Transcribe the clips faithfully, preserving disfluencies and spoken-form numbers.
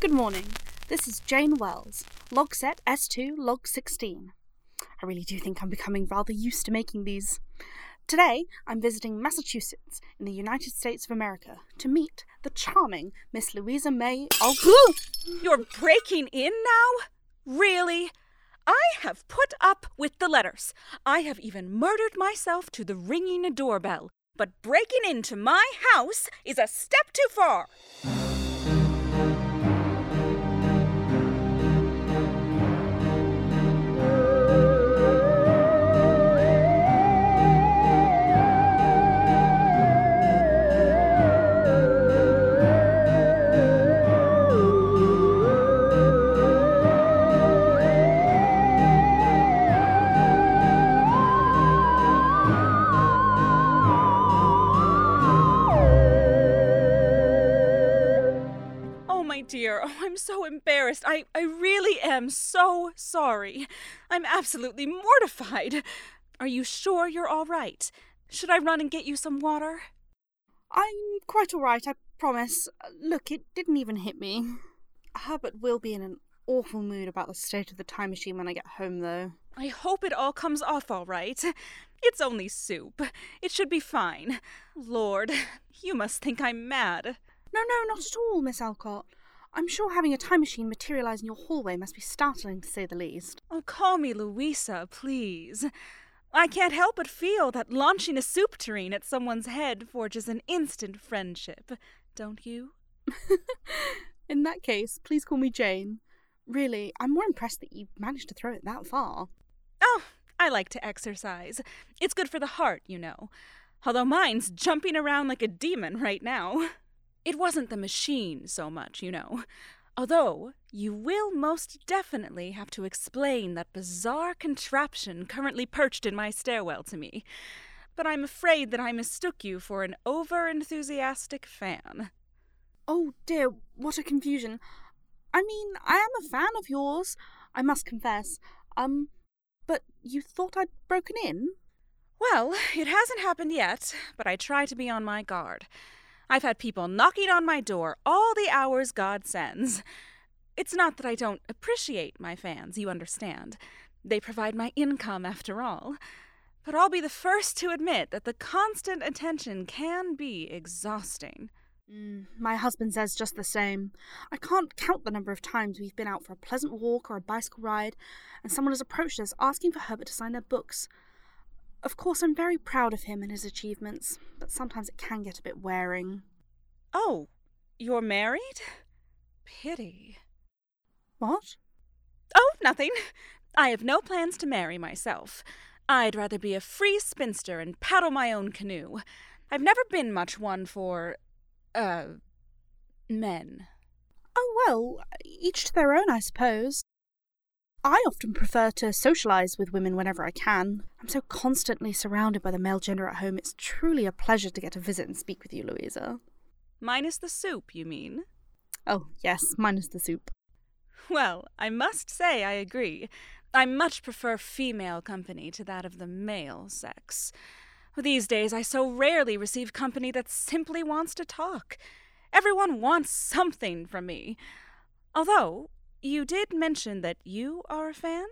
Good morning. This is Jane Wells, log set S two, log sixteen. I really do think I'm becoming rather used to making these. Today, I'm visiting Massachusetts in the United States of America to meet the charming Miss Louisa May Al- You're breaking in now? Really? I have put up with the letters. I have even murdered myself to the ringing doorbell. But breaking into my house is a step too far. Dear, oh, I'm so embarrassed. I, I really am so sorry. I'm absolutely mortified. Are you sure you're all right? Should I run and get you some water? I'm quite all right, I promise. Look, it didn't even hit me. Herbert will be in an awful mood about the state of the time machine when I get home, though. I hope it all comes off all right. It's only soup. It should be fine. Lord, you must think I'm mad. No, no, not at all, Miss Alcott. I'm sure having a time machine materialize in your hallway must be startling, to say the least. Oh, call me Louisa, please. I can't help but feel that launching a soup tureen at someone's head forges an instant friendship. Don't you? In that case, please call me Jane. Really, I'm more impressed that you managed to throw it that far. Oh, I like to exercise. It's good for the heart, you know. Although mine's jumping around like a demon right now. It wasn't the machine so much, you know. Although, you will most definitely have to explain that bizarre contraption currently perched in my stairwell to me. But I'm afraid that I mistook you for an over-enthusiastic fan. Oh dear, what a confusion. I mean, I am a fan of yours, I must confess. Um, but you thought I'd broken in? Well, it hasn't happened yet, but I try to be on my guard. I've had people knocking on my door all the hours God sends. It's not that I don't appreciate my fans, you understand. They provide my income, after all. But I'll be the first to admit that the constant attention can be exhausting. Mm, my husband says just the same. I can't count the number of times we've been out for a pleasant walk or a bicycle ride, and someone has approached us asking for Herbert to sign their books. Of course, I'm very proud of him and his achievements, but sometimes it can get a bit wearing. Oh, you're married? Pity. What? Oh, nothing. I have no plans to marry myself. I'd rather be a free spinster and paddle my own canoe. I've never been much one for, uh, men. Oh, well, each to their own, I suppose. I often prefer to socialise with women whenever I can. I'm so constantly surrounded by the male gender at home, it's truly a pleasure to get to visit and speak with you, Louisa. Minus the soup, you mean? Oh, yes, minus the soup. Well, I must say I agree. I much prefer female company to that of the male sex. These days I so rarely receive company that simply wants to talk. Everyone wants something from me. Although, you did mention that you are a fan?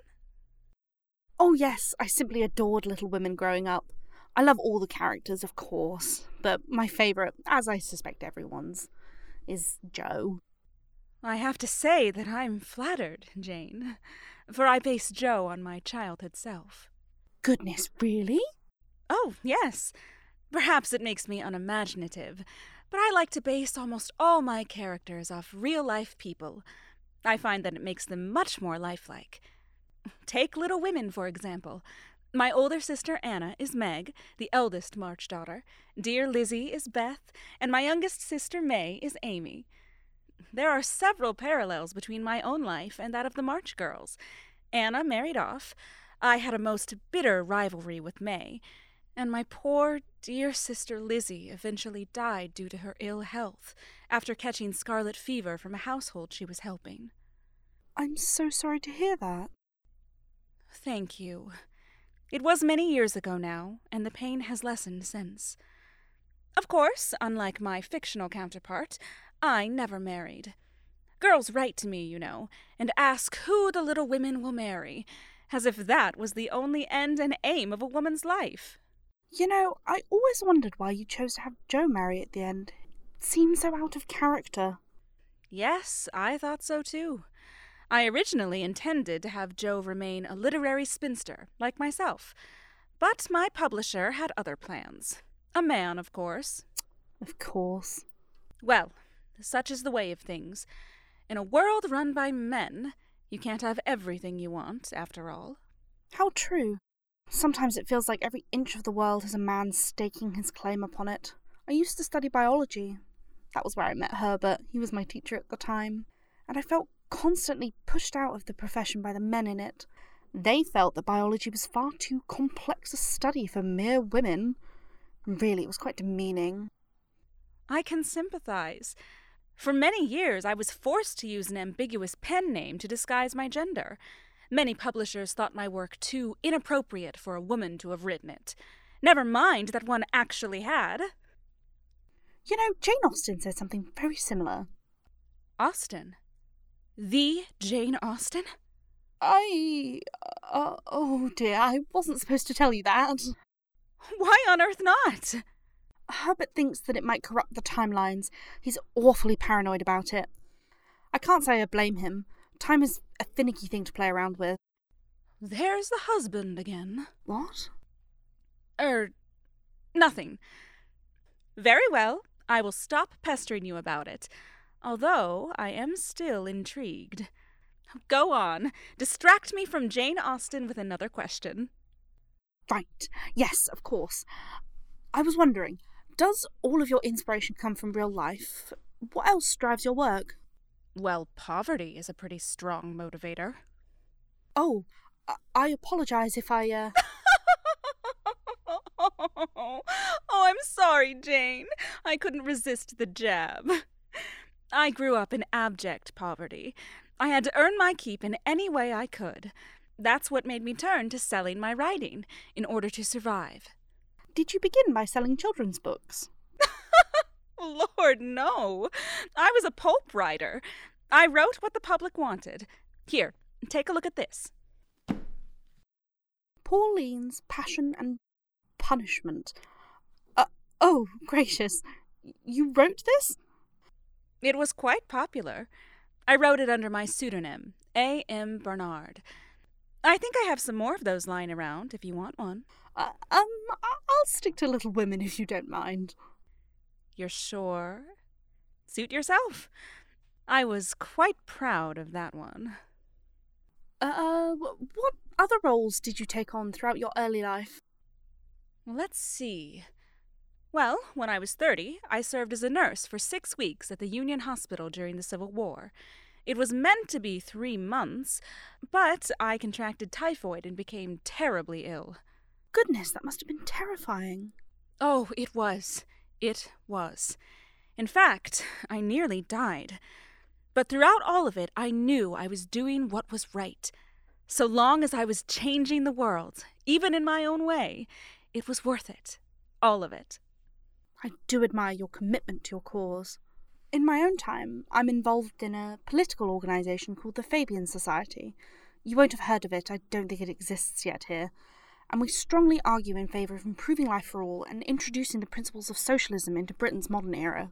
Oh yes, I simply adored Little Women growing up. I love all the characters, of course, but my favourite, as I suspect everyone's, is Jo. I have to say that I'm flattered, Jane, for I base Jo on my childhood self. Goodness, really? Oh, yes. Perhaps it makes me unimaginative, but I like to base almost all my characters off real-life people. I find that it makes them much more lifelike. Take Little Women, for example. My older sister Anna is Meg, the eldest March daughter. Dear Lizzie is Beth, and my youngest sister May is Amy. There are several parallels between my own life and that of the March girls. Anna married off. I had a most bitter rivalry with May. And my poor, dear sister Lizzie eventually died due to her ill health after catching scarlet fever from a household she was helping. I'm so sorry to hear that. Thank you. It was many years ago now, and the pain has lessened since. Of course, unlike my fictional counterpart, I never married. Girls write to me, you know, and ask who the little women will marry, as if that was the only end and aim of a woman's life. You know, I always wondered why you chose to have Jo marry at the end. It seemed so out of character. Yes, I thought so too. I originally intended to have Jo remain a literary spinster, like myself. But my publisher had other plans. A man, of course. Of course. Well, such is the way of things. In a world run by men, you can't have everything you want, after all. How true. Sometimes it feels like every inch of the world has a man staking his claim upon it. I used to study biology. That was where I met Herbert. He was my teacher at the time. And I felt constantly pushed out of the profession by the men in it. They felt that biology was far too complex a study for mere women. Really, it was quite demeaning. I can sympathize. For many years, I was forced to use an ambiguous pen name to disguise my gender. Many publishers thought my work too inappropriate for a woman to have written it. Never mind that one actually had. You know, Jane Austen said something very similar. Austen? The Jane Austen? I... Uh, oh dear, I wasn't supposed to tell you that. Why on earth not? Herbert thinks that it might corrupt the timelines. He's awfully paranoid about it. I can't say I blame him. Time is a finicky thing to play around with. There's the husband again. What? Er, nothing. Very well, I will stop pestering you about it, although I am still intrigued. Go on, distract me from Jane Austen with another question. Right, yes, of course. I was wondering, does all of your inspiration come from real life? What else drives your work? Well, poverty is a pretty strong motivator. Oh, I, I apologize if I, uh... oh, I'm sorry, Jane. I couldn't resist the jab. I grew up in abject poverty. I had to earn my keep in any way I could. That's what made me turn to selling my writing in order to survive. Did you begin by selling children's books? Lord, no. I was a pulp writer. I wrote what the public wanted. Here, take a look at this. Pauline's Passion and Punishment. Uh, oh, gracious. You wrote this? It was quite popular. I wrote it under my pseudonym, A M Bernard. I think I have some more of those lying around, if you want one. Uh, um, I'll stick to Little Women if you don't mind. You're sure? Suit yourself. I was quite proud of that one. Uh, what other roles did you take on throughout your early life? Let's see. Well, when I was thirty, I served as a nurse for six weeks at the Union Hospital during the Civil War. It was meant to be three months, but I contracted typhoid and became terribly ill. Goodness, that must have been terrifying. Oh, it was. It was. In fact, I nearly died. But throughout all of it, I knew I was doing what was right. So long as I was changing the world, even in my own way, it was worth it. All of it. I do admire your commitment to your cause. In my own time, I'm involved in a political organisation called the Fabian Society. You won't have heard of it, I don't think it exists yet here. And we strongly argue in favour of improving life for all and introducing the principles of socialism into Britain's modern era.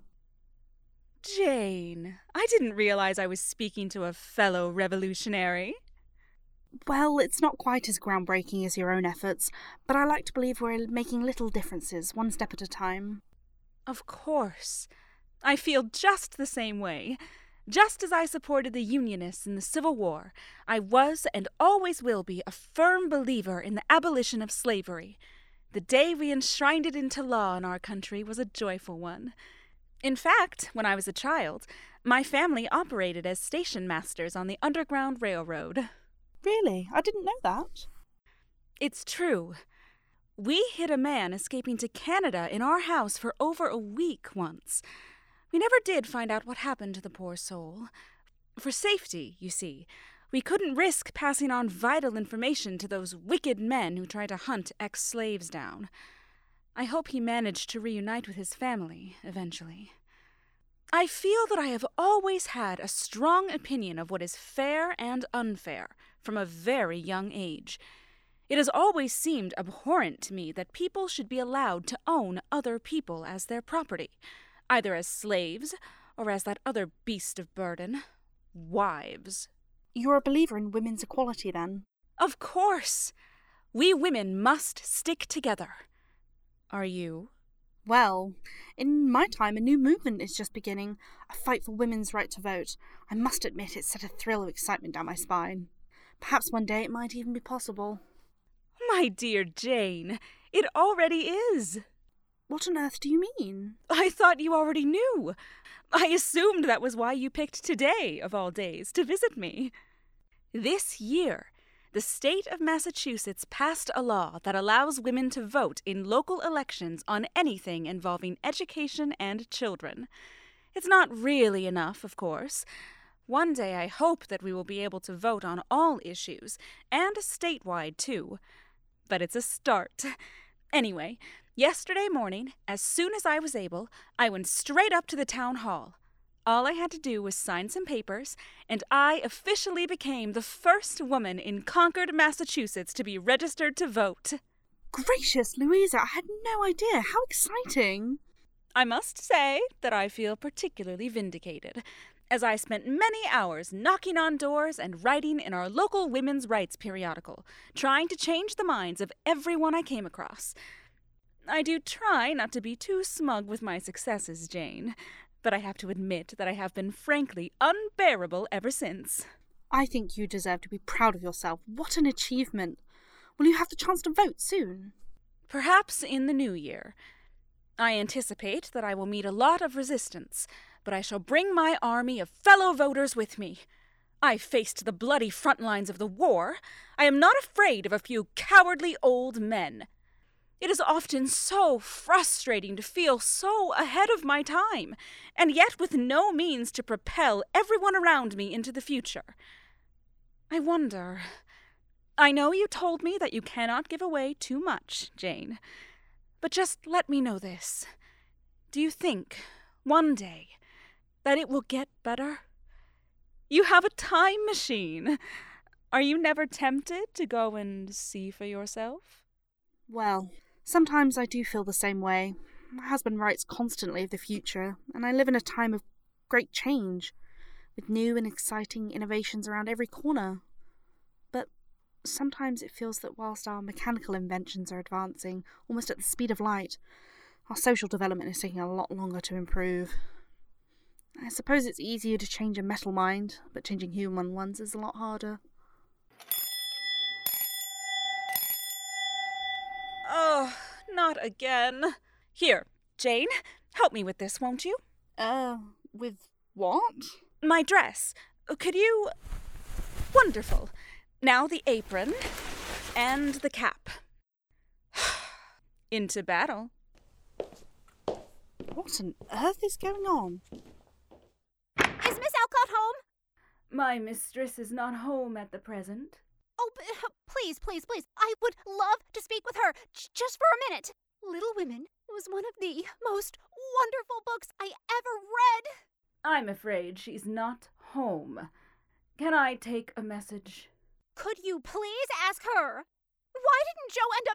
Jane, I didn't realise I was speaking to a fellow revolutionary. Well, it's not quite as groundbreaking as your own efforts, but I like to believe we're making little differences, one step at a time. Of course. I feel just the same way. Just as I supported the Unionists in the Civil War, I was and always will be a firm believer in the abolition of slavery. The day we enshrined it into law in our country was a joyful one. In fact, when I was a child, my family operated as station masters on the Underground Railroad. Really? I didn't know that. It's true. We hid a man escaping to Canada in our house for over a week once. We never did find out what happened to the poor soul. For safety, you see, we couldn't risk passing on vital information to those wicked men who tried to hunt ex-slaves down. I hope he managed to reunite with his family, eventually. I feel that I have always had a strong opinion of what is fair and unfair from a very young age. It has always seemed abhorrent to me that people should be allowed to own other people as their property, either as slaves or as that other beast of burden, wives. You're a believer in women's equality, then? Of course! We women must stick together. Are you? Well, in my time, a new movement is just beginning, a fight for women's right to vote. I must admit it set a thrill of excitement down my spine. Perhaps one day it might even be possible. My dear Jane, it already is. What on earth do you mean? I thought you already knew. I assumed that was why you picked today, of all days, to visit me. This year, the state of Massachusetts passed a law that allows women to vote in local elections on anything involving education and children. It's not really enough, of course. One day I hope that we will be able to vote on all issues, and statewide, too. But it's a start. Anyway, yesterday morning, as soon as I was able, I went straight up to the town hall. All I had to do was sign some papers, and I officially became the first woman in Concord, Massachusetts to be registered to vote. Gracious, Louisa, I had no idea. How exciting! I must say that I feel particularly vindicated, as I spent many hours knocking on doors and writing in our local women's rights periodical, trying to change the minds of everyone I came across. I do try not to be too smug with my successes, Jane, but I have to admit that I have been frankly unbearable ever since. I think you deserve to be proud of yourself. What an achievement! Will you have the chance to vote soon? Perhaps in the new year. I anticipate that I will meet a lot of resistance, but I shall bring my army of fellow voters with me. I faced the bloody front lines of the war. I am not afraid of a few cowardly old men. It is often so frustrating to feel so ahead of my time, and yet with no means to propel everyone around me into the future. I wonder... I know you told me that you cannot give away too much, Jane, but just let me know this. Do you think, one day, that it will get better? You have a time machine. Are you never tempted to go and see for yourself? Well, sometimes I do feel the same way. My husband writes constantly of the future, and I live in a time of great change, with new and exciting innovations around every corner. But sometimes it feels that whilst our mechanical inventions are advancing almost at the speed of light, our social development is taking a lot longer to improve. I suppose it's easier to change a metal mind, but changing human ones is a lot harder. Oh, not again. Here, Jane, help me with this, won't you? Uh, with what? My dress. Could you... Wonderful. Now the apron and the cap. Into battle. What on earth is going on? Is Miss Alcott home? My mistress is not home at the present. Oh, b- please, please, please. I would love to speak with her, j- just for a minute. Little Women was one of the most wonderful books I ever read. I'm afraid she's not home. Can I take a message? Could you please ask her? Why didn't Joe end up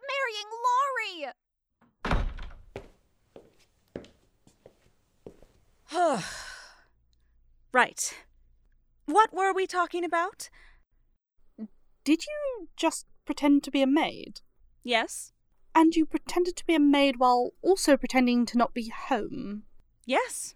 marrying Laurie? Right. What were we talking about? Did you just pretend to be a maid? Yes. And you pretended to be a maid while also pretending to not be home? Yes.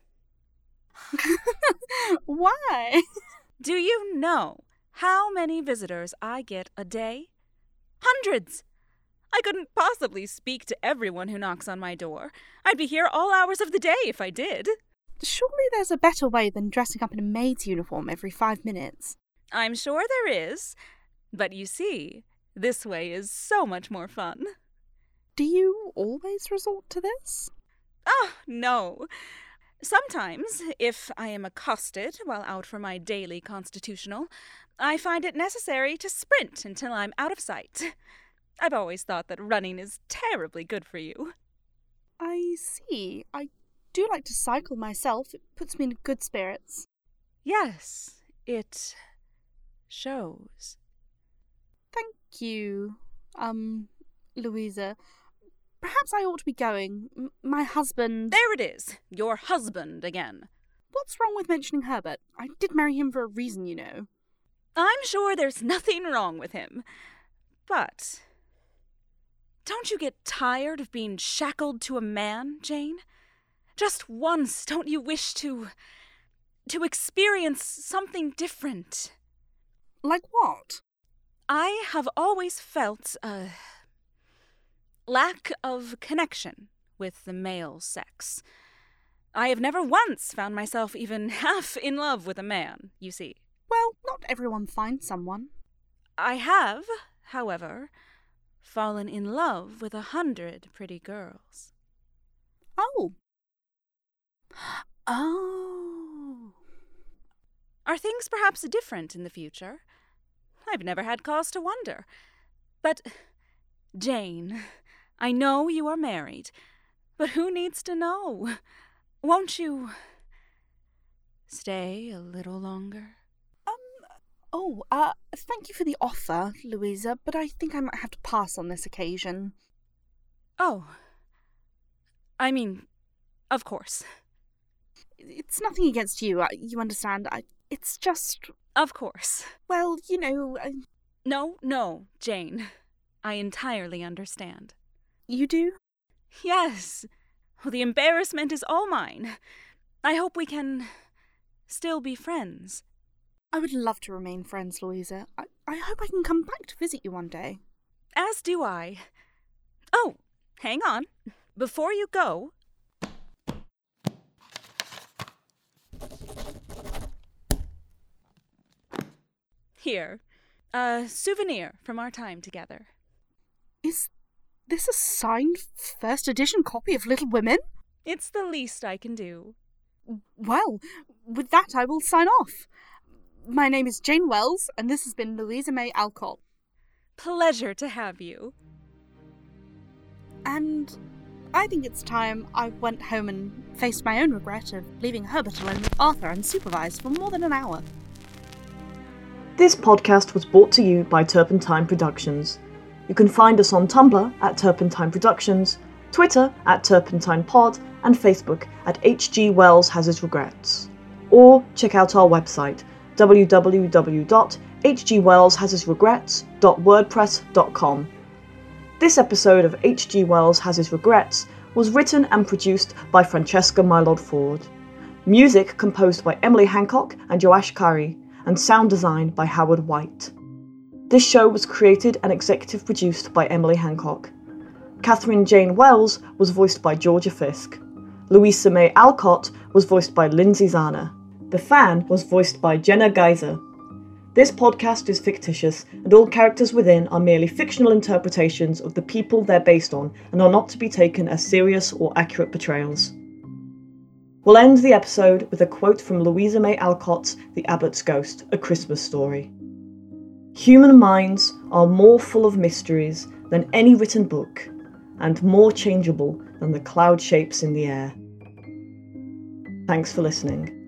Why? Do you know how many visitors I get a day? Hundreds! I couldn't possibly speak to everyone who knocks on my door. I'd be here all hours of the day if I did. Surely there's a better way than dressing up in a maid's uniform every five minutes. I'm sure there is. But you see, this way is so much more fun. Do you always resort to this? Oh, no. Sometimes, if I am accosted while out for my daily constitutional, I find it necessary to sprint until I'm out of sight. I've always thought that running is terribly good for you. I see. I do like to cycle myself. It puts me in good spirits. Yes, it shows. Thank you, um, Louisa. Perhaps I ought to be going. M- my husband... There it is! Your husband again. What's wrong with mentioning Herbert? I did marry him for a reason, you know. I'm sure there's nothing wrong with him. But... don't you get tired of being shackled to a man, Jane? Just once, don't you wish to... to experience something different? Like what? I have always felt a lack of connection with the male sex. I have never once found myself even half in love with a man, you see. Well, not everyone finds someone. I have, however, fallen in love with a hundred pretty girls. Oh. Oh. Are things perhaps different in the future? I've never had cause to wonder. But, Jane, I know you are married, but who needs to know? Won't you stay a little longer? Um, oh, uh, thank you for the offer, Louisa, but I think I might have to pass on this occasion. Oh. I mean, of course. It's nothing against you, you understand. I, it's just... Of course. Well, you know... I... No, no, Jane. I entirely understand. You do? Yes. Well, the embarrassment is all mine. I hope we can still be friends. I would love to remain friends, Louisa. I, I hope I can come back to visit you one day. As do I. Oh, hang on. Before you go... Here, a souvenir from our time together. Is this a signed first edition copy of Little Women? It's the least I can do. Well, with that I will sign off. My name is Jane Wells, and this has been Louisa May Alcott. Pleasure to have you. And I think it's time I went home and faced my own regret of leaving Herbert alone with Arthur unsupervised for more than an hour. This podcast was brought to you by Turpentine Productions. You can find us on Tumblr at Turpentine Productions, Twitter at Turpentine Pod, and Facebook at H G Wells Has His Regrets. Or check out our website w w w dot h g wells has his regrets dot wordpress dot com. This episode of H G Wells Has His Regrets was written and produced by Francesca Mylod Ford. Music composed by Emily Hancock and Joash Kari, and sound design by Howard White. This show was created and executive produced by Emily Hancock. Catherine Jane Wells was voiced by Georgia Fisk. Louisa May Alcott was voiced by Lindsay Zana. The Fan was voiced by Jenna Geyser. This podcast is fictitious, and all characters within are merely fictional interpretations of the people they're based on and are not to be taken as serious or accurate portrayals. We'll end the episode with a quote from Louisa May Alcott's The Abbot's Ghost, A Christmas Story. Human minds are more full of mysteries than any written book, and more changeable than the cloud shapes in the air. Thanks for listening.